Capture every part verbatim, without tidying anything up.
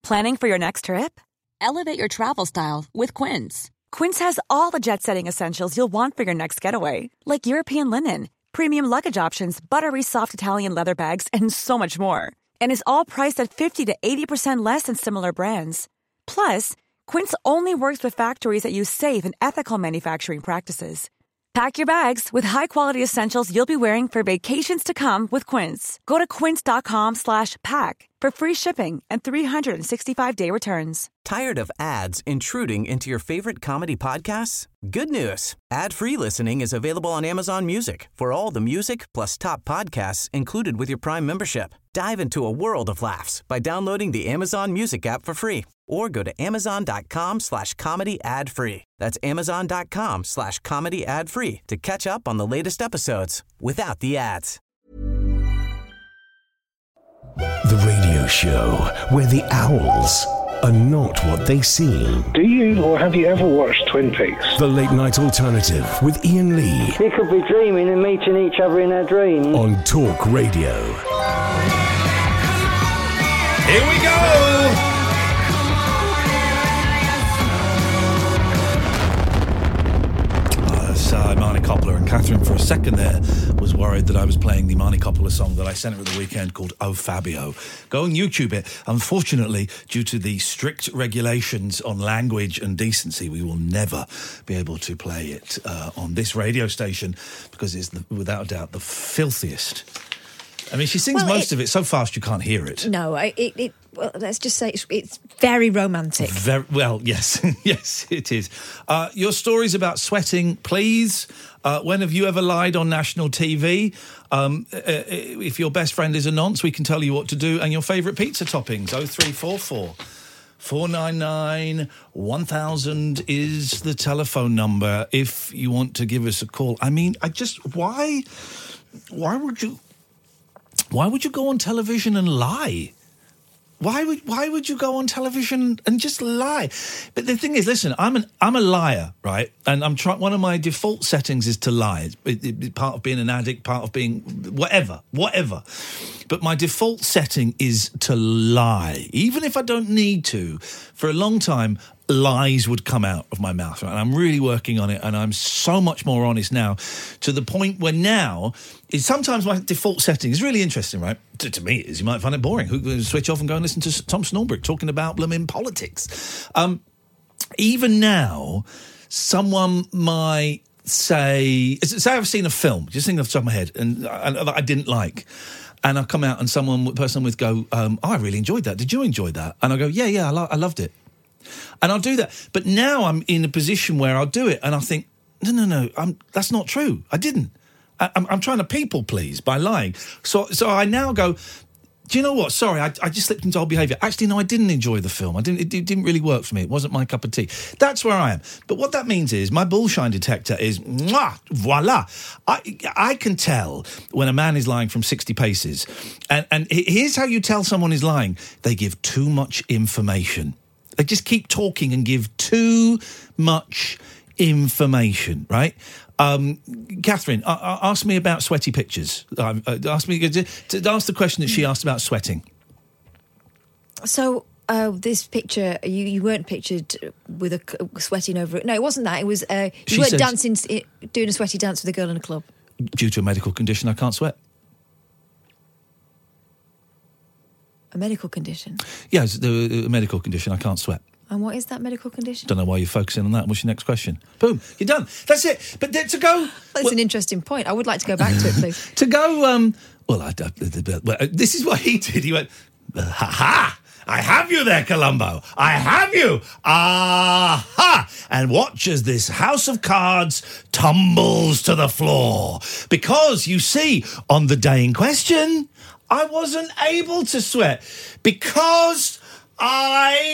Planning for your next trip? Elevate your travel style with Quince. Quince has all the jet-setting essentials you'll want for your next getaway, like European linen, premium luggage options, buttery soft Italian leather bags, and so much more. And is all priced at fifty to eighty percent less than similar brands. Plus, Quince only works with factories that use safe and ethical manufacturing practices. Pack your bags with high-quality essentials you'll be wearing for vacations to come with Quince. Go to quince.com slash pack for free shipping and three sixty-five day returns. Tired of ads intruding into your favorite comedy podcasts? Good news. Ad-free listening is available on Amazon Music for all the music plus top podcasts included with your Prime membership. Dive into a world of laughs by downloading the Amazon Music app for free or go to amazon.com slash comedy ad free. That's amazon.com slash comedy ad free to catch up on the latest episodes without the ads. The radio show where the owls are not what they seem. Do you or have you ever watched Twin Peaks? The Late Night Alternative with Ian Lee. We could be dreaming and meeting each other in our dreams. On Talk Radio. Here we go! Uh, Imani Coppola, and Catherine for a second there was worried that I was playing the Imani Coppola song that I sent her at the weekend called Oh Fabio. Go and YouTube it. Unfortunately, due to the strict regulations on language and decency, we will never be able to play it uh, on this radio station because it's the, without a doubt the filthiest. I mean, she sings well, most it, of it so fast you can't hear it. No, I, it, it. Well, let's just say it's, it's very romantic. Very well, yes, yes, it is. Uh, your stories about sweating, please. Uh, when have you ever lied on national T V? Um, uh, if your best friend is a nonce, we can tell you what to do. And your favourite pizza toppings. Oh three four four four nine nine one thousand is the telephone number if you want to give us a call. I mean, I just why, why would you? Why would you go on television and lie? Why would why would you go on television and just lie? But the thing is, listen, I'm an I'm a liar, right? And I'm trying. One of my default settings is to lie. It's it, it, part of being an addict, part of being whatever, whatever. But my default setting is to lie, even if I don't need to. For a long time, lies would come out of my mouth, right? And I'm really working on it, and I'm so much more honest now, to the point where now, is sometimes my default setting is really interesting, right? To, to me it is. You might find it boring. Who switch off and go and listen to Tom Snorbrick talking about blooming politics. Um, even now, someone might say, say I've seen a film, just think off the top of my head, and I, I didn't like, and I'll come out and someone, person would go, um, oh, I really enjoyed that. Did you enjoy that? And I go, yeah, yeah, I, lo- I loved it. And I'll do that. But now I'm in a position where I'll do it and I'll think, no, no, no, I'm, that's not true. I didn't. I, I'm, I'm trying to people please by lying. So so I now go, do you know what? Sorry, I, I just slipped into old behaviour. Actually, no, I didn't enjoy the film. I didn't. It, it didn't really work for me. It wasn't my cup of tea. That's where I am. But what that means is my bullshine detector is, mwah, voila. I, I can tell when a man is lying from sixty paces. And, and here's how you tell someone is lying. They give too much information. They just keep talking and give too much information, right? Um, Catherine, uh, uh, ask me about sweaty pictures. Uh, uh, ask me to, to ask the question that she asked about sweating. So, uh, this picture, you, you weren't pictured with a sweating over it. No, it wasn't that. It was uh, you She weren't said- dancing, doing a sweaty dance with a girl in a club. Due to a medical condition, I can't sweat. A medical condition. Yes, the a medical condition. I can't sweat. And what is that medical condition? Don't know why you're focusing on that. What's your next question? Boom, you're done. That's it. But then to go... That's well, an interesting point. I would like to go back to it, please. to go... Um, well, I, I, well, this is what he did. He went, ha ha! I have you there, Columbo. I have you. Aha! And watch as this house of cards tumbles to the floor. Because, you see, on the day in question, I wasn't able to sweat. Because I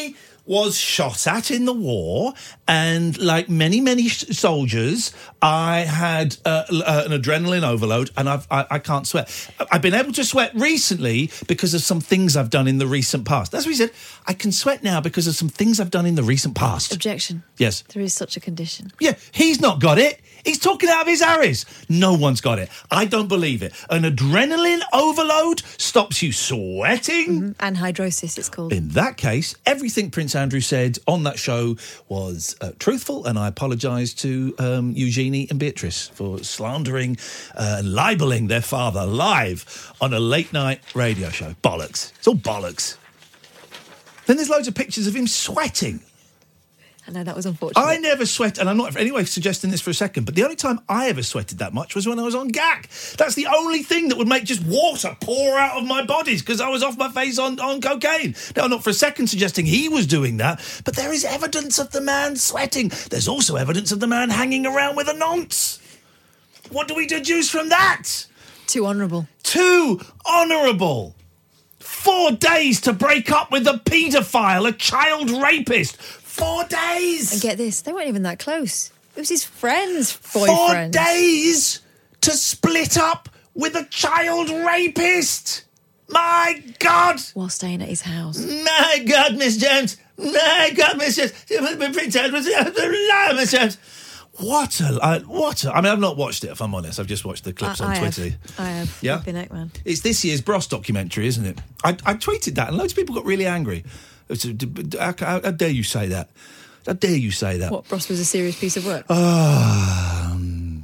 was shot at in the war, and like many, many sh- soldiers, I had uh, uh, an adrenaline overload, and I've, I, I can't sweat. I've been able to sweat recently because of some things I've done in the recent past. That's what he said. I can sweat now because of some things I've done in the recent past. Objection. Yes. There is such a condition. Yeah, he's not got it. He's talking out of his arse. No one's got it. I don't believe it. An adrenaline overload stops you sweating. Mm-hmm. Anhydrosis, it's called. In that case, everything Prince Andrew said on that show was uh, truthful, and I apologise to um, Eugenie and Beatrice for slandering uh, and libelling their father live on a late-night radio show. Bollocks. It's all bollocks. Then there's loads of pictures of him sweating. I know, that was unfortunate. I never sweat, and I'm not anyway suggesting this for a second, but the only time I ever sweated that much was when I was on G A C. That's the only thing that would make just water pour out of my body, because I was off my face on, on cocaine. Now, I'm not for a second suggesting he was doing that, but there is evidence of the man sweating. There's also evidence of the man hanging around with a nonce. What do we deduce from that? Too honourable. Too honourable. Four days to break up with a paedophile, a child rapist. Four days! And get this, they weren't even that close. It was his friend's Four boyfriend. Four days to split up with a child rapist! My God! While staying at his house. My God, Miss Jones! My God, Miss Jones! Pretend was a Miss Jones! What a, uh, what a... I mean, I've not watched it, if I'm honest. I've just watched the clips I, on I Twitter. Have. I have. Yeah? Flipping heck, man. It's this year's Bros documentary, isn't it? I, I tweeted that, and loads of people got really angry. How, how, how dare you say that? How dare you say that? What, Bros was a serious piece of work? Um,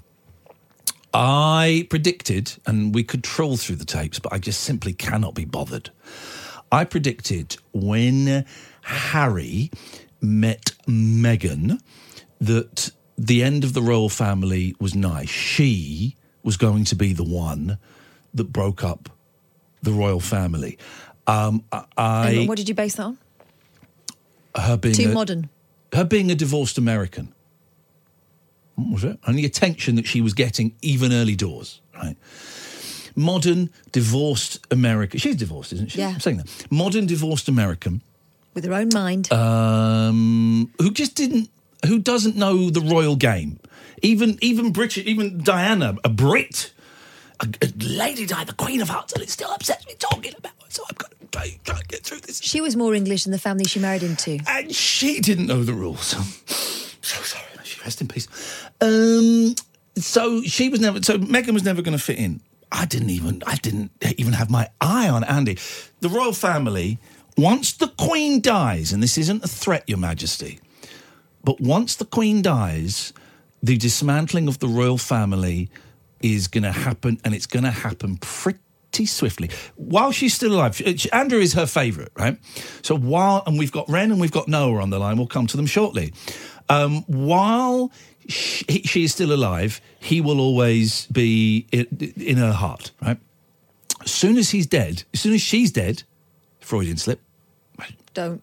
I predicted, and we could troll through the tapes, but I just simply cannot be bothered. I predicted when Harry met Meghan that the end of the royal family was nigh. She was going to be the one that broke up the royal family. Um, I. And what did you base that on? Her being Too a, modern. Her being a divorced American. What was it? And the attention that she was getting even early doors, right? Modern, divorced American. She's divorced, isn't she? Yeah. I'm saying that. Modern, divorced American. With her own mind. Um, who just didn't, who doesn't know the royal game. Even, even British, even Diana, a Brit, a, a Lady Di, the Queen of Hearts, and it still upsets me talking about it, so I've got to try, try and get through this. She was more English than the family she married into. And she didn't know the rules. So sorry, she rest in peace. Um, so she was never, so Meghan was never going to fit in. I didn't even, I didn't even have my eye on Andy. The royal family, once the Queen dies, and this isn't a threat, Your Majesty, but once the Queen dies, the dismantling of the royal family is going to happen, and it's going to happen pretty swiftly. While she's still alive, Andrew is her favourite, right? So while, and we've got Ren and we've got Noah on the line, we'll come to them shortly. Um, while she, she is still alive, he will always be in, in her heart, right? As soon as he's dead, as soon as she's dead, Freudian slip. Don't.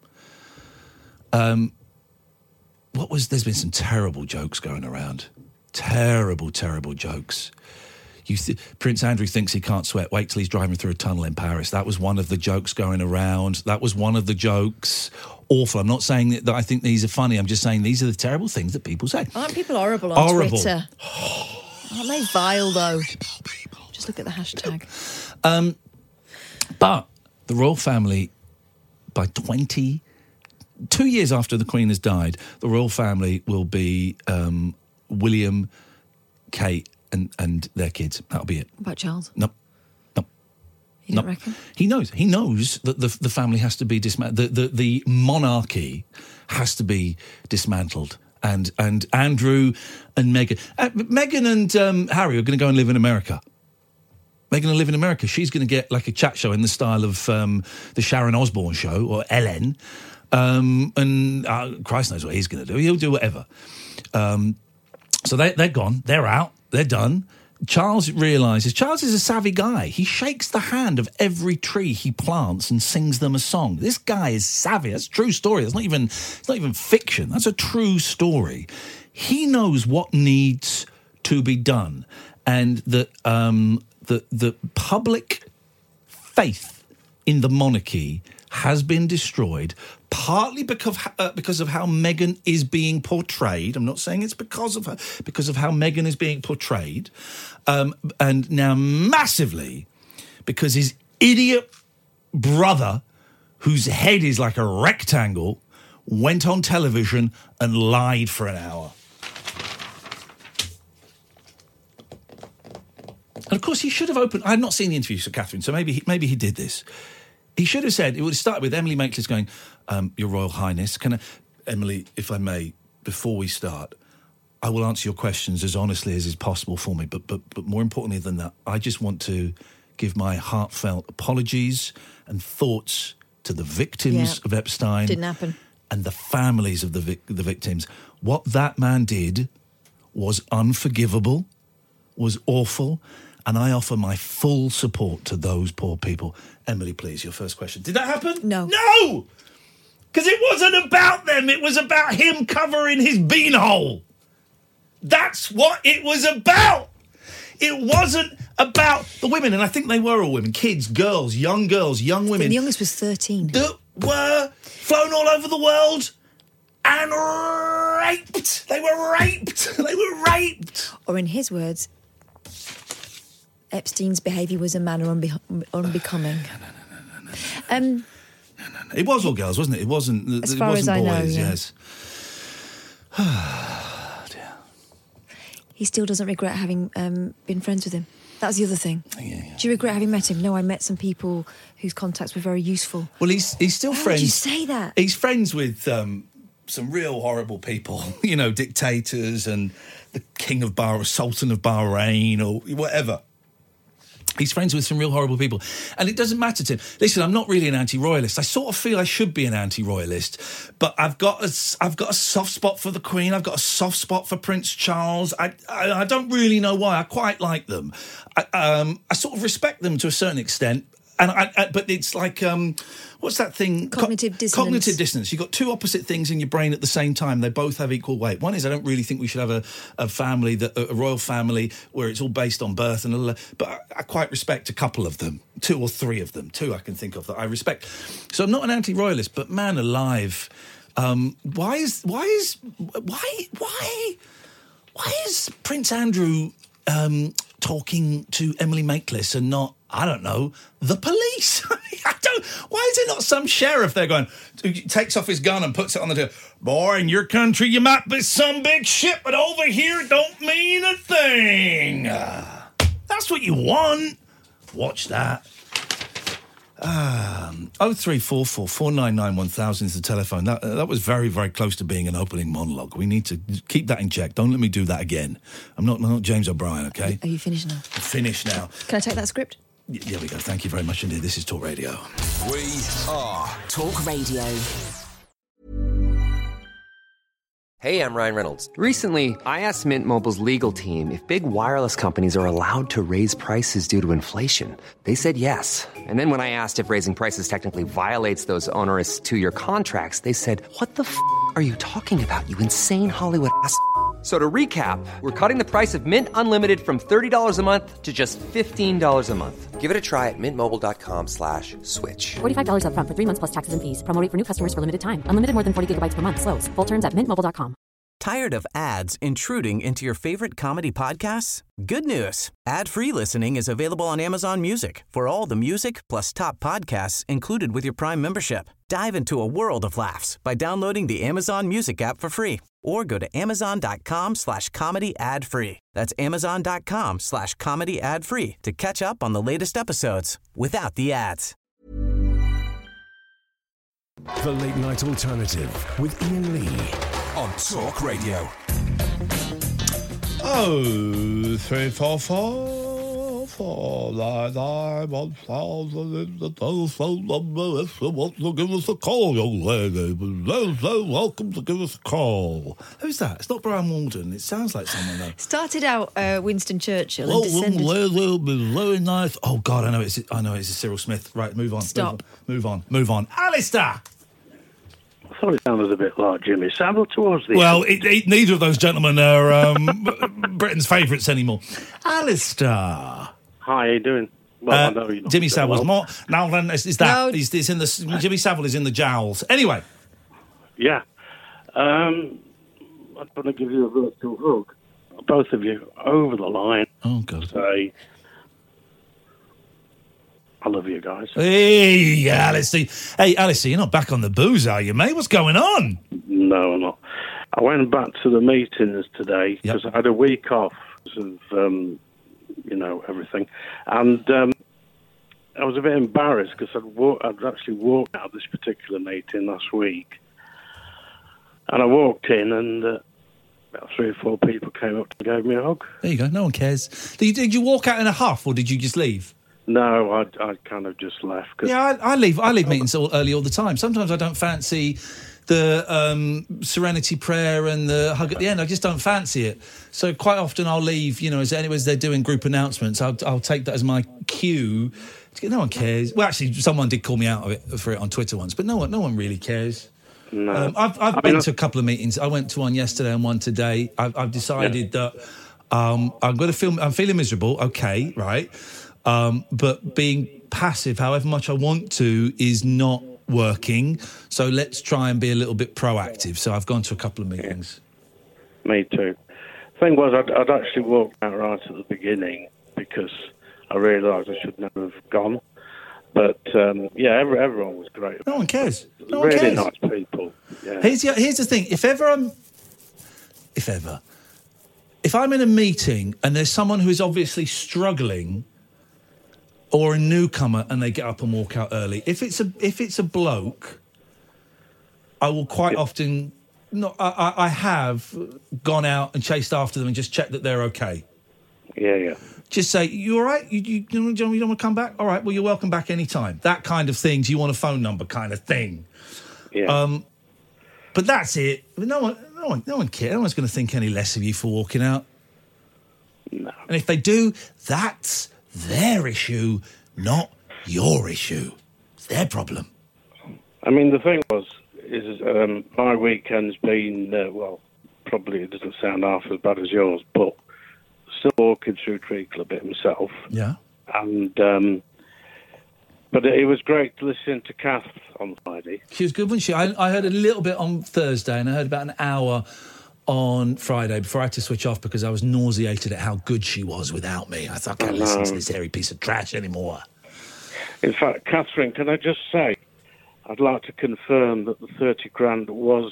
Um, what was, there's been some terrible jokes going around. Terrible, terrible jokes. You th- Prince Andrew thinks he can't sweat. Wait till he's driving through a tunnel in Paris. That was one of the jokes going around. That was one of the jokes. Awful. I'm not saying that, that I think these are funny. I'm just saying these are the terrible things that people say. Aren't people horrible on horrible. Twitter? Aren't they vile, though? Just look at the hashtag. Um, but the royal family, by twenty, two years after the Queen has died, the royal family will be um, William, Kate, and, and their kids. That'll be it. What about Charles? No. No. You don't reckon? He knows. He knows that the the family has to be dismantled. The, the the monarchy has to be dismantled. And and Andrew and Meghan, uh, Meghan and um, Harry are going to go and live in America. They're going to live in America. She's going to get like a chat show in the style of um, the Sharon Osbourne show or Ellen. Um, and uh, Christ knows what he's going to do. He'll do whatever. Um, so they, they're gone. They're out. They're done. Charles realises, Charles is a savvy guy. He shakes the hand of every tree he plants and sings them a song. This guy is savvy. That's a true story. That's not even, it's not even fiction. That's a true story. He knows what needs to be done. And that um, the, the public faith in the monarchy has been destroyed, partly because uh, because of how Meghan is being portrayed. I'm not saying it's because of her, because of how Meghan is being portrayed, um, and now massively because his idiot brother, whose head is like a rectangle, went on television and lied for an hour. And of course, he should have opened. I had not seen the interview, Sir Catherine, so maybe he, maybe he did this. He should have said, it would have started with Emily Maitlis going, um, Your Royal Highness, can I, Emily, if I may, before we start, I will answer your questions as honestly as is possible for me. But but but more importantly than that, I just want to give my heartfelt apologies and thoughts to the victims Yeah. of Epstein. Didn't happen. And the families of the vic- the victims. What that man did was unforgivable, was awful, and I offer my full support to those poor people. Emily, please, your first question. Did that happen? No. No! Because it wasn't about them. It was about him covering his beanhole. That's what it was about. It wasn't about the women, and I think they were all women, kids, girls, young girls, young women. The youngest was thirteen. That were flown all over the world and raped. They were raped. They were raped. Or in his words, Epstein's behaviour was a manner unbe- unbecoming. Um, It was all girls, wasn't it? It wasn't. As it far wasn't as I know, boys, yeah. Yes. he still doesn't regret having um, been friends with him. That's the other thing. Yeah, yeah. Do you regret having met him? No, I met some people whose contacts were very useful. Well, he's he's still How friends. would you say that? He's friends with um, some real horrible people. You know, dictators and the King of Bahrain, Sultan of Bahrain, or whatever. He's friends with some real horrible people. And it doesn't matter to him. Listen, I'm not really an anti-royalist. I sort of feel I should be an anti-royalist. But I've got a, I've got a soft spot for the Queen. I've got a soft spot for Prince Charles. I I, I don't really know why. I quite like them. I, um, I sort of respect them to a certain extent. And I, I, but it's like, um, what's that thing? Cognitive Co- dissonance. Cognitive dissonance. You've got two opposite things in your brain at the same time. They both have equal weight. One is I don't really think we should have a, a family, that a royal family, where it's all based on birth and all. But I, I quite respect a couple of them, two or three of them, two I can think of that I respect. So I'm not an anti-royalist, but man alive, um, why is why is why why why is Prince Andrew um, talking to Emily Maitlis and not, I don't know, the police? I don't. Why is it not some sheriff there going, who takes off his gun and puts it on the door? Boy, in your country you might be some big shit, but over here it don't mean a thing. Uh, that's what you want. Watch that. Um, oh three four four, four nine nine, one thousand is the telephone. That, uh, that was very, very close to being an opening monologue. We need to keep that in check. Don't let me do that again. I'm not, I'm not James O'Brien, okay? Are you finished now? I'm finished now. Can I take that script? Y- there we go. Thank you very much indeed. This is Talk Radio. We are Talk Radio. Hey, I'm Ryan Reynolds. Recently, I asked Mint Mobile's legal team if big wireless companies are allowed to raise prices due to inflation. They said yes. And then when I asked if raising prices technically violates those onerous two-year contracts, they said, what the f*** are you talking about, you insane Hollywood ass f- So to recap, we're cutting the price of Mint Unlimited from thirty dollars a month to just fifteen dollars a month. Give it a try at mintmobile.com slash switch. forty-five dollars up front for three months plus taxes and fees. Promo rate for new customers for limited time. Unlimited more than forty gigabytes per month. Slows full terms at mint mobile dot com. Tired of ads intruding into your favorite comedy podcasts? Good news. Ad-free listening is available on Amazon Music for all the music plus top podcasts included with your Prime membership. Dive into a world of laughs by downloading the Amazon Music app for free or go to amazon.com slash comedy ad free. That's amazon.com slash comedy ad free to catch up on the latest episodes without the ads. The Late Night Alternative with Ian Lee on Talk Radio. Oh, three, four, four, four, nine, nine, one thousand is the telephone number. If you want to give us a call, young lady, so welcome to give us a call. Who's that? It's not Brian Walden. It sounds like someone though. Started out uh, Winston Churchill Well, and descended... it'll be very nice. Oh God, I know it's I know it's Cyril Smith. Right, move on. Stop. Move on. Move on. Move on. Alistair. I thought it sounded a bit like Jimmy Savile towards the Well, it, it, neither of those gentlemen are um, Britain's favourites anymore. Alistair. Hi, how you doing? Well, Uh, I know you're not Jimmy so Savile's well. more. Now then, is, is that? No. He's, he's in the. Jimmy Savile is in the jowls. Anyway. Yeah. Um, I'm going to give you a virtual hug. Both of you over the line. Oh, God. Say, I love you guys. Hey, Alistair. Hey, Alistair, you're not back on the booze, are you, mate? What's going on? No, I'm not. I went back to the meetings today because Yep. I had a week off of, um, you know, everything. And um, I was a bit embarrassed because I'd, wa- I'd actually walked out of this particular meeting last week. And I walked in and uh, about three or four people came up and gave me a hug. There you go. No one cares. Did you, did you walk out in a huff or did you just leave? No, I I kind of just left. Cause Yeah, I, I leave. I leave meetings all, early all the time. Sometimes I don't fancy the um, serenity prayer and the hug at the end. I just don't fancy it. So quite often I'll leave. You know, as anyways they're doing group announcements, I'll, I'll take that as my cue. No one cares. Well, actually, someone did call me out of it for it on Twitter once, but no one, no one really cares. No. Um, I've, I've I been mean, to a couple of meetings. I went to one yesterday and one today. I've, I've decided that um, I'm going to feel. I'm feeling miserable. Okay, right. Um, but being passive, however much I want to, is not working. So let's try and be a little bit proactive. So I've gone to a couple of meetings. Me too. Thing was, I'd, I'd actually walked out right at the beginning because I realised I should never have gone. But um, yeah, every, everyone was great. No one cares. No one really cares. nice people. Yeah. Here's the, here's the thing. If ever I'm, if ever, if I'm in a meeting and there's someone who is obviously struggling, or a newcomer and they get up and walk out early, if it's a if it's a bloke, I will quite often not. I, I, I have gone out and chased after them and just checked that they're okay. Yeah, yeah. Just say, you all right? You, you, you, don't, you don't want to come back? All right, well, you're welcome back any time. That kind of thing. Do you want a phone number kind of thing? Yeah. Um, but that's it. No one, no one, no one cares. No one's going to think any less of you for walking out. No. And if they do, that's their issue, not your issue. It's their problem. I mean, the thing was, is um, my weekend's been, uh, well, probably it doesn't sound half as bad as yours, but still walking through Treacle a bit myself. Yeah. And, um, but it was great to listen to Kath on Friday. She was good, wasn't she? I, I heard a little bit on Thursday and I heard about an hour on Friday before I had to switch off because I was nauseated at how good she was without me. I thought, I can't listen to this hairy piece of trash anymore. In fact, Catherine, can I just say, I'd like to confirm that the thirty grand was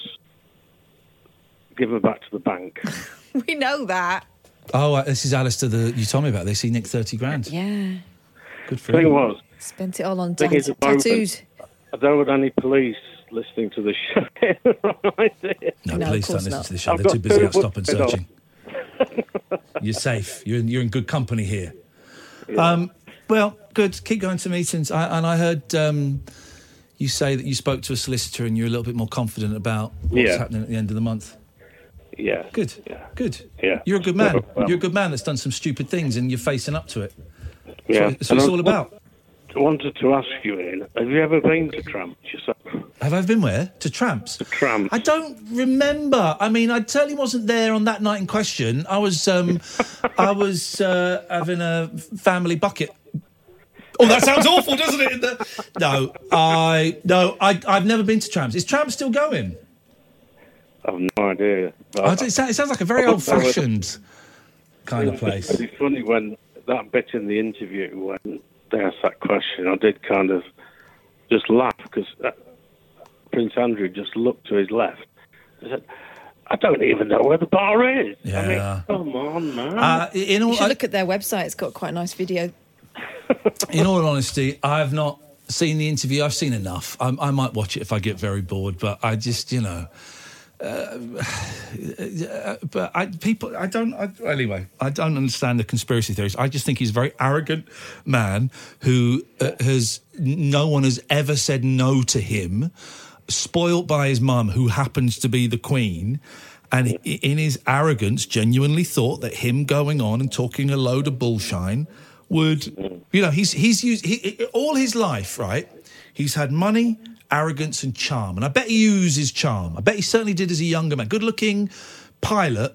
given back to the bank. We know that. Oh, uh, this is Alistair. The, you told me about this. He nicked thirty grand. Yeah. Good for Thing him. was, Spent it all on thing tat- is, at the moment, tattoos. I don't want any police listening to the show. Right there. No, No, police of don't course listen not. to the show. I've They're got too busy two out stopping books on. searching. You're safe. You're in, you're in good company here. Um, well, good. Keep going to meetings. I, and I heard um, you say that you spoke to a solicitor and you're a little bit more confident about what's Yeah. happening at the end of the month. Yeah. Good. Yeah. Good. Yeah. You're a good man. Well, well. You're a good man that's done some stupid things and you're facing up to it. That's Yeah. what, that's what it's And all I- about. I wanted to ask you, Ian, have you ever been to Tramps yourself? Have I been where? To Tramps? To Tramps. I don't remember. I mean, I certainly wasn't there on that night in question. I was, um, I was uh, having a family bucket. Oh, that sounds awful, doesn't it? In the... No, I no, I I've never been to Tramps. Is Tramps still going? I've no idea. But Oh, it, sounds, it sounds like a very old-fashioned kind of place. It's really funny when that bit in the interview when they asked that question, I did kind of just laugh because uh, Prince Andrew just looked to his left and said, I don't even know where the bar is. I Yeah. mean, come on, man. Uh, in all, You should I- look at their website. It's got quite a nice video. In all honesty, I have not seen the interview. I've seen enough. I, I might watch it if I get very bored, but I just, you know, uh, but I, people, I don't. I, anyway, I don't understand the conspiracy theories. I just think he's a very arrogant man who uh, has no one has ever said no to him. Spoilt by his mum, who happens to be the Queen. And i- in his arrogance, genuinely thought that him going on and talking a load of bullshine would, you know, he's he's used he, he- all his life, right? He's had money, arrogance, and charm, and I bet he uses charm. I bet he certainly did as a younger man. Good-looking pilot,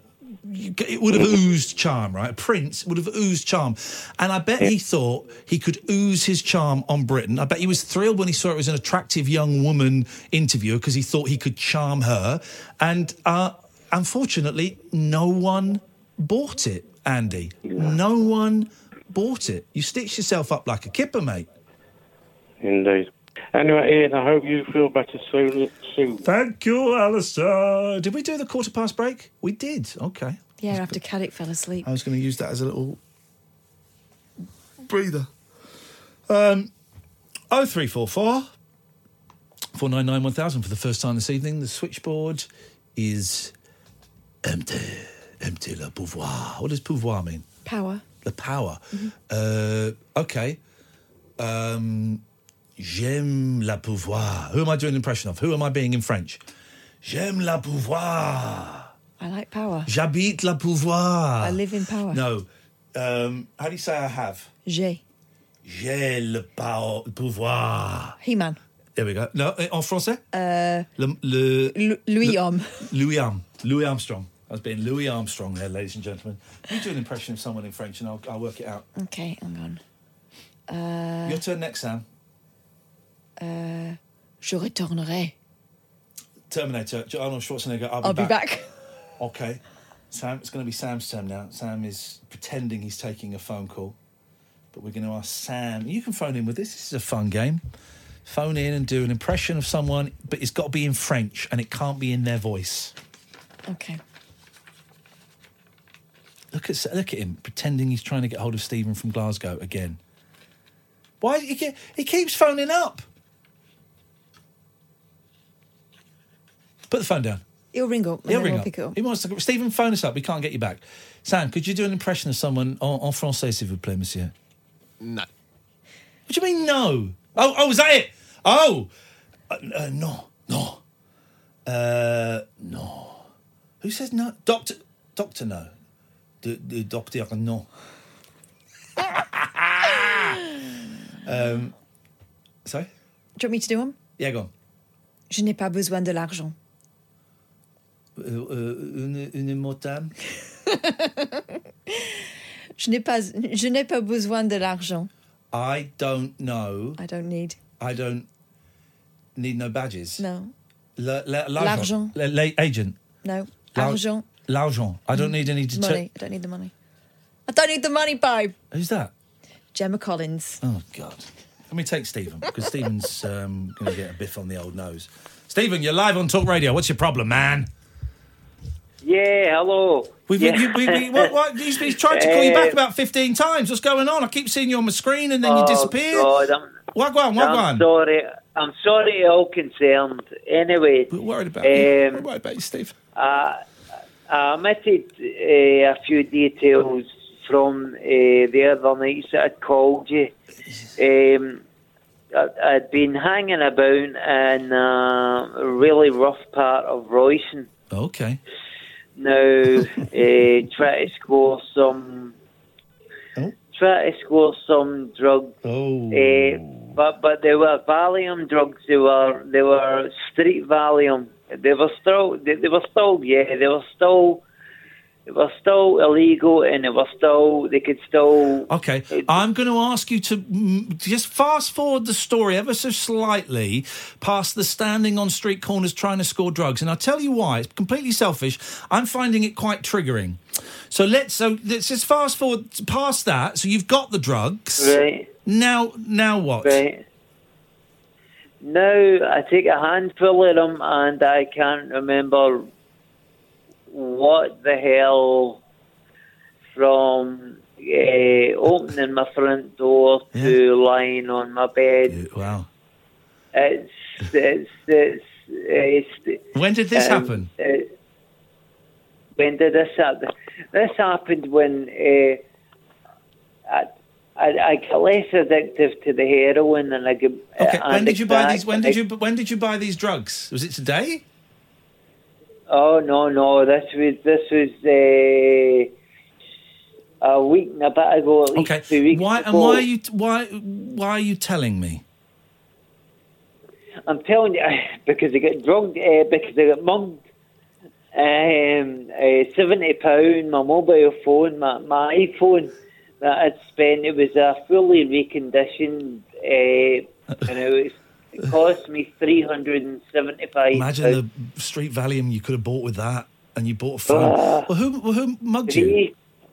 it would have oozed charm, right? A prince would have oozed charm. And I bet he thought he could ooze his charm on Britain. I bet he was thrilled when he saw it was an attractive young woman interviewer because he thought he could charm her. And uh, unfortunately, no one bought it, Andy. No one bought it. You stitched yourself up like a kipper, mate. Indeed. Anyway, Ian, I hope you feel better soon. soon. Thank you, Alistair. Did we do the quarter past break? We did. Okay. Yeah, after Caddick fell asleep. I was going to use that as a little breather. Um, oh three four four, four nine nine one thousand for the first time this evening. The switchboard is empty. Empty le pouvoir. What does pouvoir mean? Power. The power. Mm-hmm. Uh, okay. Um... J'aime la pouvoir. Who am I doing an impression of? Who am I being in French? J'aime la pouvoir. I like power. J'habite la pouvoir. I live in power. No. Um, how do you say I have? J'ai. J'ai le power, pouvoir. He-Man. There we go. No, en français? Uh, le, le, L- Louis le, Arm. Louis Arm. Louis Armstrong. I was being Louis Armstrong there, ladies and gentlemen. You do an impression of someone in French and I'll, I'll work it out. Okay, hang on. Uh, Your turn next, Sam. Uh, je retournerai. Terminator, Arnold Schwarzenegger, I'll be I'll back. be back. Okay. Sam, it's going to be Sam's turn now. Sam is pretending he's taking a phone call. But we're going to ask Sam. You can phone in with this. This is a fun game. Phone in and do an impression of someone, but it's got to be in French and it can't be in their voice. Okay. Look at look at him, pretending he's trying to get hold of Stephen from Glasgow again. Why? He, ke- he keeps phoning up. Put the phone down. He'll ring up. He'll ring we'll up. Pick it up. He wants to. Stephen, phone us up. We can't get you back. Sam, could you do an impression of someone en, en français, s'il vous plaît, monsieur? No. What do you mean, no? Oh, oh, is that it? Oh, uh, uh, no, no, uh, no. Who says no? Doctor, doctor, no. The, the doctor, no. um, sorry. Do you want me to do them? Yeah, go on. Je n'ai pas besoin de l'argent. Uh, uh, une, une motame. Je n'ai pas, je n'ai pas besoin de l'argent. I don't know. I don't need. I don't need no badges. No. La, la, L'argent. La, la, agent. No. La, L'argent. L'argent. I don't need any... Det- money. I don't need the money. I don't need the money, babe. Who's that? Gemma Collins. Oh, God. Let me take Stephen, because Stephen's um, going to get a biff on the old nose. Stephen, you're live on Talk Radio. What's your problem, man? Yeah, hello. We've, yeah. You, we, we, what, what, he's, he's tried to call you back about fifteen times. What's going on? I keep seeing you on my screen and then oh, you disappear. God, I'm, Wagwan, wagwan. I'm sorry. I'm sorry, all concerned. Anyway. We're worried about um, you. We're worried about you, Steve. Uh, I omitted uh, a few details from uh, the other nights that I'd called you. Um, I, I'd been hanging about in uh, a really rough part of Royston. Okay. Now, uh, try to score some, oh. try to score some drugs. Oh. Uh, but but they were Valium drugs. They were they were street Valium. They were still they, they were still yeah they were still they were still illegal and they were still they could still. Okay, I'm going to ask you to mm, just fast forward the story ever so slightly past the standing on street corners trying to score drugs, and I'll tell you why. It's completely selfish. I'm finding it quite triggering. So let's so let's just fast forward past that. So you've got the drugs, right? Now, now what? Right. Now I take a handful of them, and I can't remember what the hell from uh, opening my front door yeah. to lying on my bed. Wow. It's it's it's. it's when did this um, happen? Uh, when did this happen? This happened when uh, I, I I got less addictive to the heroin, and I get. Okay. Uh, when did you buy crack, these? When did you? When did you buy these drugs? Was it today? Oh no, no! This was this was uh, a week and a bit ago. At least okay. two weeks why ago. and why are you why why are you telling me? I'm telling you because I got drugged, uh, because I got mugged Um, uh, seventy pound. My mobile phone, my my iPhone that I'd spent. It was a fully reconditioned, uh, and it was. It cost me three hundred and seventy-five. Imagine the street Valium you could have bought with that, and you bought a phone. Uh, well, who well, who mugged you?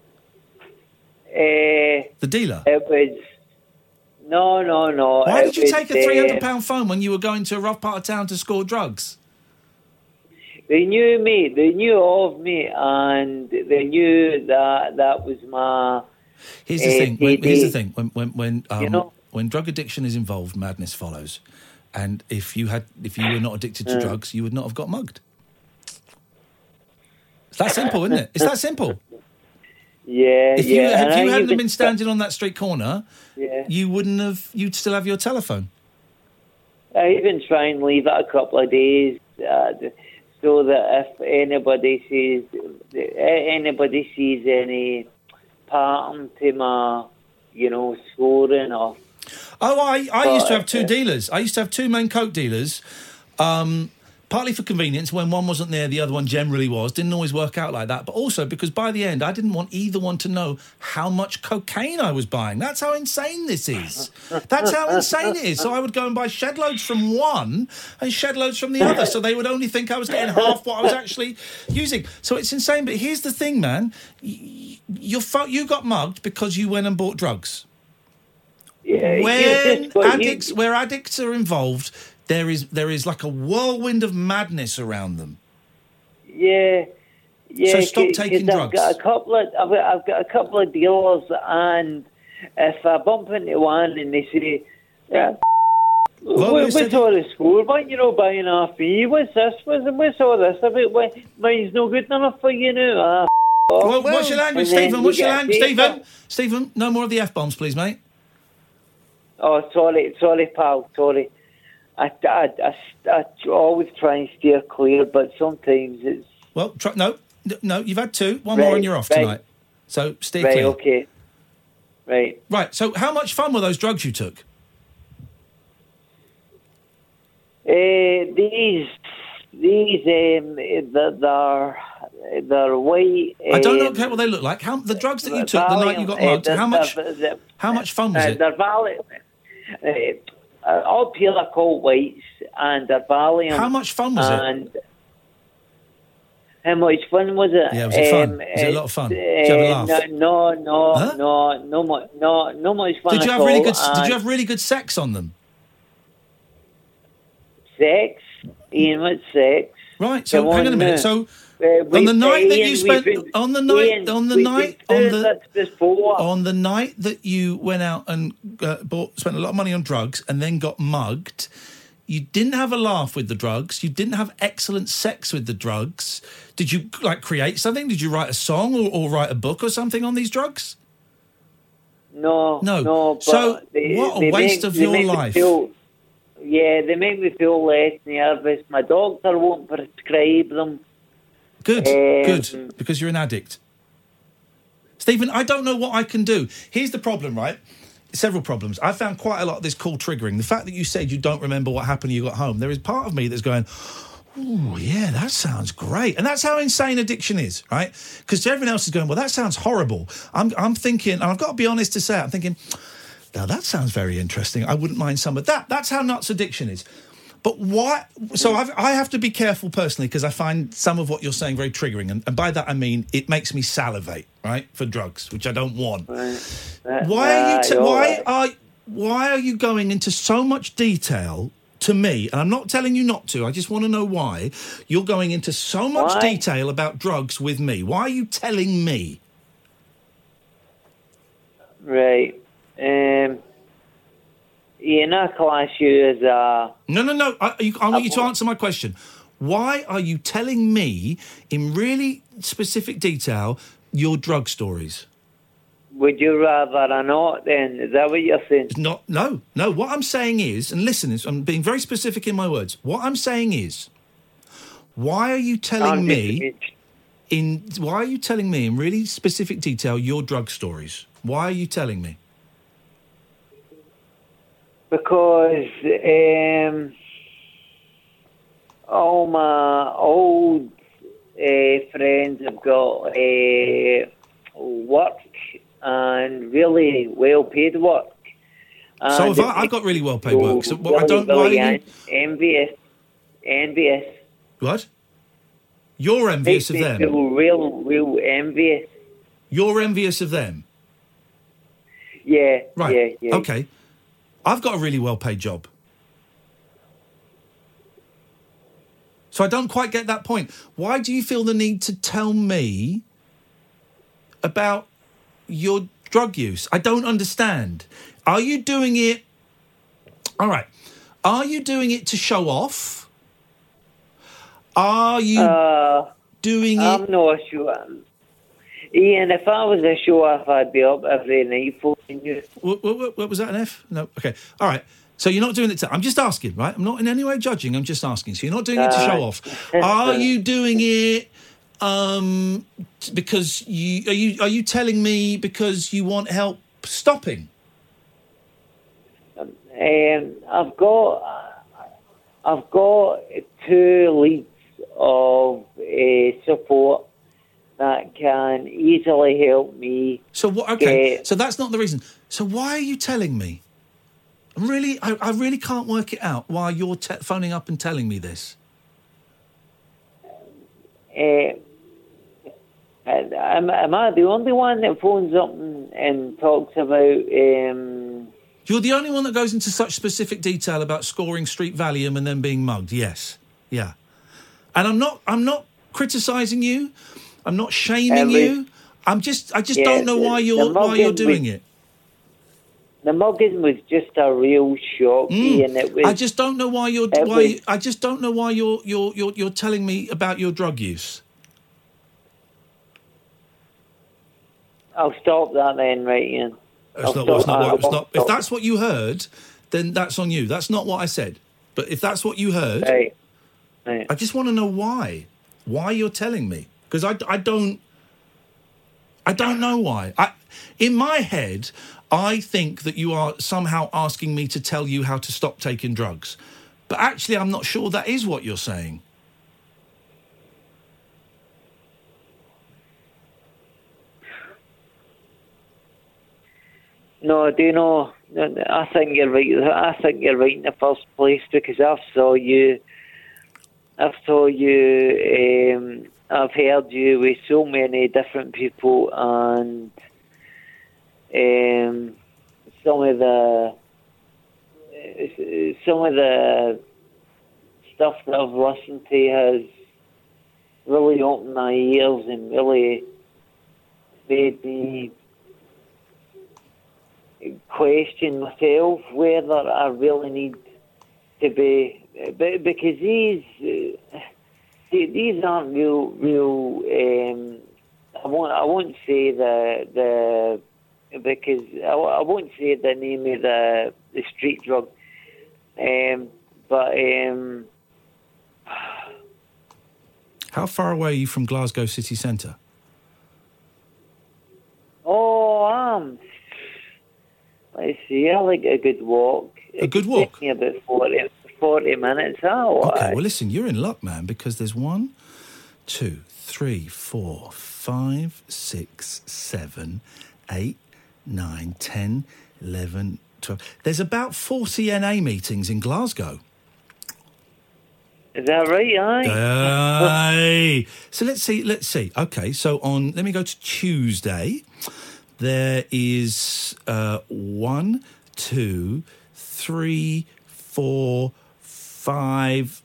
Uh, the dealer. It was no, no, no. Why did you was, take a three hundred pound uh, phone when you were going to a rough part of town to score drugs? They knew me. They knew of me, and they knew that that was my. Here's the uh, thing. When, here's the thing. When when when um, you know? when drug addiction is involved, madness follows. And if you had, if you were not addicted to Mm. drugs, you would not have got mugged. It's that simple, isn't it? It's that simple. Yeah, If yeah. you, if and you I hadn't even- been standing on that street corner, Yeah. you wouldn't have. You'd still have your telephone. I even try and leave it a couple of days, uh, so that if anybody sees anybody sees any pattern to my, you know, scoring or. Oh, I, I used to have two But, uh, dealers. I used to have two main coke dealers, um, partly for convenience. When one wasn't there, the other one generally was. Didn't always work out like that. But also because by the end, I didn't want either one to know how much cocaine I was buying. That's how insane this is. That's how insane it is. So I would go and buy shed loads from one and shed loads from the other. So they would only think I was getting half what I was actually using. So it's insane. But here's the thing, man. Y- You're fo- you got mugged because you went and bought drugs. Yeah, When you just- well, you- addicts, where addicts are involved, there is there is like a whirlwind of madness around them. Yeah, yeah. So stop 'cause taking I've drugs. Got a couple of, I've, got, I've got a couple of dealers, and if I bump into one and they say, "Yeah, Well, what, you what's said- all the score? Why you know buying off me? What's this? What's, what's all this about? Why, mine's no good enough for you now." Ah, Well, what's your language, And then Stephen? you What's your get language, paper. Stephen? Stephen, no more of the f-bombs, please, mate. Oh, sorry, sorry, pal, sorry. I, I, I, I always try and steer clear, but sometimes it's... Well, try, no, n- no, you've had two. One Right, more and you're off right. tonight. So steer Right, clear. okay. Right. Right, so how much fun were those drugs you took? Uh, these, these, um, they're, they're, they're white... I don't know um, okay, what they look like. How the drugs that you took the night you got Valium, uh, mugged, they're- how much they're- they're- how much fun was uh, it? They're Valium. Uh, uh, all pure cold whites, and they're Valium. How much fun was it? and How much fun was it? Yeah, was it fun? Um, Was it a lot of fun? Did you have a uh, laugh? No, no, Huh? no, no, no, no, no much fun. Did you at have really all, good did and you have really good sex on them? sex? Ian, what's sex? Right, so Come hang on on a minute. now. So Uh, on the we've- night that Ian, you spent we've been- on the night Ian, on the we've night been on through the this before. on the night that you went out and uh, bought spent a lot of money on drugs and then got mugged, you didn't have a laugh with the drugs. You didn't have excellent sex with the drugs. Did you like create something? Did you write a song or, or write a book or something on these drugs? No, No. no. But So, they, what a they waste make, of they your make me life. Feel, yeah, they make me feel less nervous. My doctor won't prescribe them. Good, Um, good, because you're an addict. Stephen, I don't know what I can do. Here's the problem, right? Several problems. I found quite a lot of this call triggering. The fact that you said you don't remember what happened when you got home, there is part of me that's going, oh, yeah, that sounds great. And that's how insane addiction is, right? Because everyone else is going, well, that sounds horrible. I'm, I'm thinking, and I've got to be honest to say it, I'm thinking, now that sounds very interesting. I wouldn't mind some of that. That's how nuts addiction is. But why? So I've, I have to be careful personally because I find some of what you're saying very triggering. And, and by that, I mean it makes me salivate, right, for drugs, which I don't want. Right. Why are you? T- Uh, why you're- are? Why are you going into so much detail to me? And I'm not telling you not to. I just want to know why you're going into so much Why? detail about drugs with me. Why are you telling me? Right. Um, Ian, I class you as a... No, no, no. I, you, I want you to answer my question. Why are you telling me in really specific detail your drug stories? Would you rather or not then? Is that what you're saying? It's not. No, no. What I'm saying is, and listen, is I'm being very specific in my words. What I'm saying is, why are you telling I'm me just- in? Why are you telling me in really specific detail your drug stories? Why are you telling me? Because um, all my old uh, friends have got uh, work and really well-paid work. So And have I, I've got really well paid work. So what, I don't. really Why are you, envious. Envious. what? You're envious of Makes me them. feel real, real envious. You're envious of them. Yeah. Right. Yeah. Yeah. Okay. I've got a really well paid job. So I don't quite get that point. Why do you feel the need to tell me about your drug use? I don't understand. Are you doing it... All right. Are you doing it to show off? Are you Uh, doing it... I'm not sure. Ian, if I was a show off, I'd be up every night for you. What, what, what was that, an F? No. Okay. All right. So you're not doing it to... I'm just asking, right? I'm not in any way judging. I'm just asking. So you're not doing it to show off. Are you doing it um, t- because you... Are you, are you telling me because you want help stopping? Um, I've got, I've got two leads of uh, support that can easily help me. So what? Okay. get- So that's not the reason. So why are you telling me? Really, I, I really can't work it out why you're te- phoning up and telling me this. Uh, am, am I the only one that phones up and, and talks about? Um, You're the only one that goes into such specific detail about scoring street Valium and then being mugged. Yes, yeah. And I'm not. I'm not criticising you. I'm not shaming Every- you. I'm just. I just Yeah, don't know the- why the you're why you're mugging doing was- it. the mugging was just a real shock, and it was. I just don't know why you're. it Why was- I just don't know why you're you're you're you're telling me about your drug use. I'll stop that then, right, Ian. That's I'll not, that's stop- not what, it's I'll not, if stop. that's what you heard, then that's on you. That's not what I said. But if that's what you heard, Right. Right. I just want to know why. Why you're telling me. Because I, I don't... I don't know why. I, in my head, I think that you are somehow asking me to tell you how to stop taking drugs. But actually, I'm not sure that is what you're saying. No, do you know? I think you're right. I think you're right in the first place because I've saw you. I've saw you. Um, I've heard you with so many different people, and um, some of the some of the stuff that I've listened to has really opened my ears and really made me question myself whether I really need to be, because these uh, these aren't real real. Um, I won't I won't say the the because I, I won't say the name of the the street drug, um, but um, How far away are you from Glasgow city centre? oh, um. Let's see, I like a good walk. A good walk? It takes me about forty, forty minutes. Oh, Okay, aye. well, listen, you're in luck, man, because there's one, two, three, four, five, six, seven, eight, nine, ten, eleven, twelve. There's about forty N A meetings in Glasgow. Is that right? Aye. Aye. So let's see, let's see. Okay, so on, let me go to Tuesday. There is uh, one, two, three, four, five,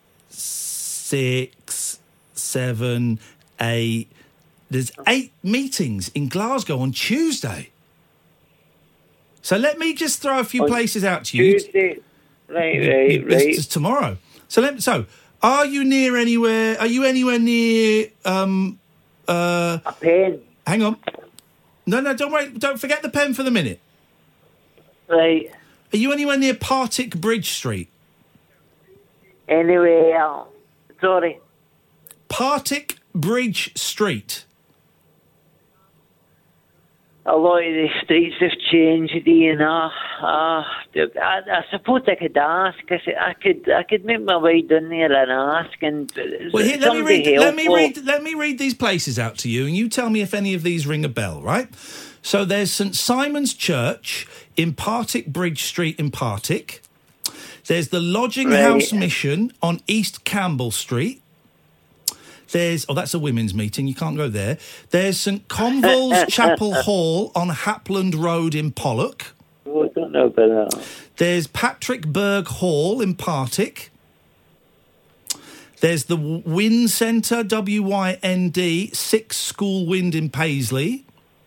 six, seven, eight. There's eight meetings in Glasgow on Tuesday. So let me just throw a few On places out to you. Tuesday. Right, You- right, you- This right. is tomorrow. So let so are you near anywhere? Are you anywhere near? Um, uh, A pen. hang on. No, no, don't wait. Don't forget the pen for the minute. Right. Are you anywhere near Partick Bridge Street? Anyway, uh, sorry. Partick Bridge Street. a lot of the streets have changed, Ian. Uh, uh, I, I suppose I could ask. I, said, I could I could make my way down there and ask. And well, here, let me read. Let me read. Let me read these places out to you, and you tell me if any of these ring a bell. Right. So there's St Simon's Church in Partick Bridge Street in Partick. There's the Lodging right. House Mission on East Campbell Street. There's, oh, that's a women's meeting. You can't go there. There's St Convall's Chapel Hall on Hapland Road in Pollock. Oh, I don't know about that. There's Patrick Berg Hall in Partick. There's the Wind Centre, W Y N D, Six School Wind in Paisley.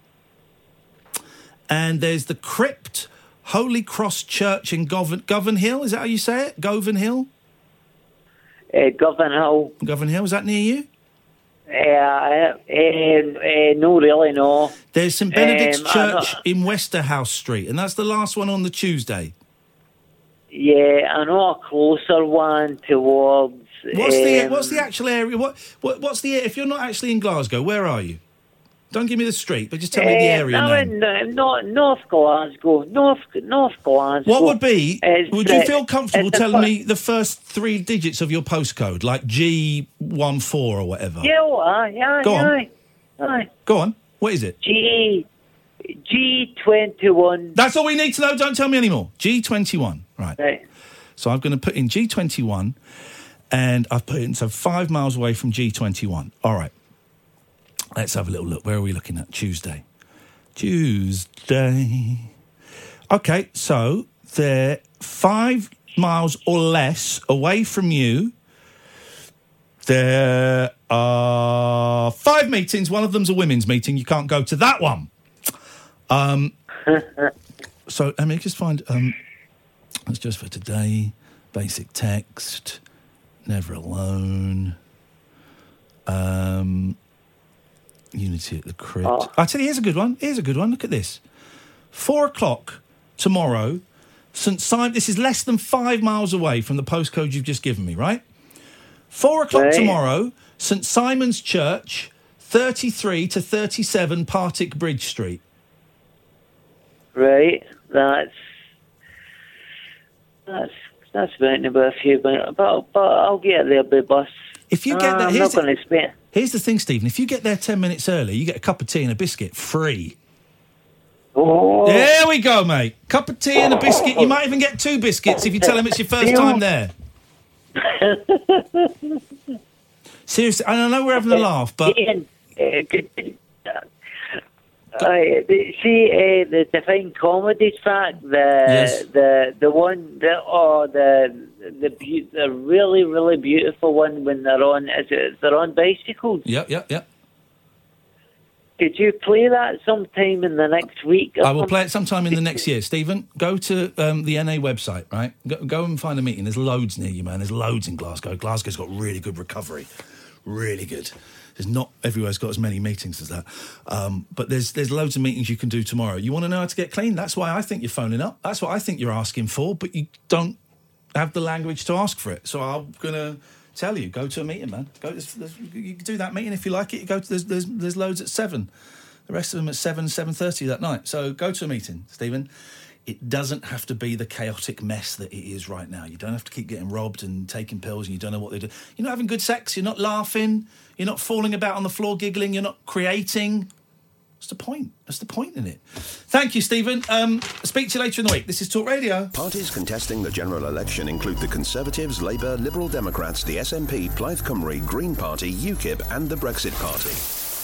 And there's the Crypt Holy Cross Church in Govan, Govan Hill. Is that how you say it? Govan Hill? Uh, Govan Hill. Govan Hill, is that near you? Yeah, uh, uh, uh, no, really, no. There's St Benedict's um, Church in Westerhouse Street, and that's the last one on the Tuesday. Yeah, I know a closer one towards. What's um, the What's the actual area? What, what What's the if you're not actually in Glasgow? Where are you? Don't give me the street, but just tell me the area uh, name. No, no, North Glasgow, North North Glasgow. What would be? It's, would you uh, feel comfortable it's telling a, me the first three digits of your postcode, like G one four or whatever? Yeah, well, uh, yeah, Go on. Aye, aye. Go on. What is it? G G twenty one. That's all we need to know. Don't tell me anymore. G twenty one. Right. Right. So I'm going to put in G twenty one, and I've put in so five miles away from G twenty one. All right. Let's have a little look. Where are we looking at? Tuesday. Tuesday. Okay, so they're five miles or less away from you. There are five meetings. One of them's a women's meeting. You can't go to that one. Um. So let me just find... Um, that's just for today. Basic text. Never alone. Um... Unity at the Crypt. Oh. I tell you, here's a good one. Here's a good one. Look at this. Four o'clock tomorrow, St Simon. This is less than five miles away from the postcode you've just given me, right? Four o'clock right. tomorrow, St Simon's Church, thirty-three to thirty-seven Partick Bridge Street. Right. That's that's that's about about a few minutes. But, but I'll get there by bus. If you get uh, there, I'm here's not going to spend. Here's the thing, Stephen. If you get there ten minutes early, you get a cup of tea and a biscuit free. Oh. There we go, mate. Cup of tea and a biscuit. You might even get two biscuits if you tell them it's your first time there. Seriously, I know we're having a laugh, but... Ian, uh, could, uh, see uh, the Divine Comedy track, the yes. the the one, the oh the the be- the really really beautiful one when they're on is it they're on bicycles. Yep, yep, yep. Could you play that sometime in the next week? I will play it sometime in the next year. Stephen, go to um, the N A website, right? Go, go and find a meeting. There's loads near you, man. There's loads in Glasgow. Glasgow's got really good recovery. Really good. There's not everywhere's got as many meetings as that. Um, but there's there's loads of meetings you can do tomorrow. You want to know how to get clean? That's why I think you're phoning up. That's what I think you're asking for, but you don't have the language to ask for it. So I'm going to tell you, go to a meeting, man. Go. There's, there's, you can do that meeting if you like it. You go to there's, there's there's loads at seven. The rest of them at seven, seven thirty that night. So go to a meeting, Stephen. It doesn't have to be the chaotic mess that it is right now. You don't have to keep getting robbed and taking pills and you don't know what they do. You're not having good sex. You're not laughing. You're not falling about on the floor giggling. You're not creating. What's the point? What's the point in it? Thank you, Stephen. Um, speak to you later in the week. This is Talk Radio. Parties contesting the general election include the Conservatives, Labour, Liberal Democrats, the S N P, Plaid Cymru, Green Party, UKIP and the Brexit Party.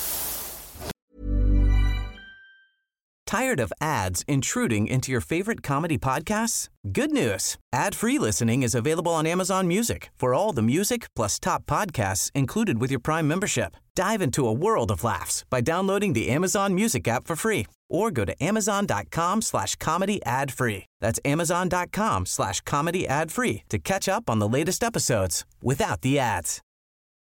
Tired of ads intruding into your favorite comedy podcasts? Good news. Ad-free listening is available on Amazon Music for all the music plus top podcasts included with your Prime membership. Dive into a world of laughs by downloading the Amazon Music app for free or go to amazon.com slash comedy ad free. That's amazon.com slash comedy ad free to catch up on the latest episodes without the ads.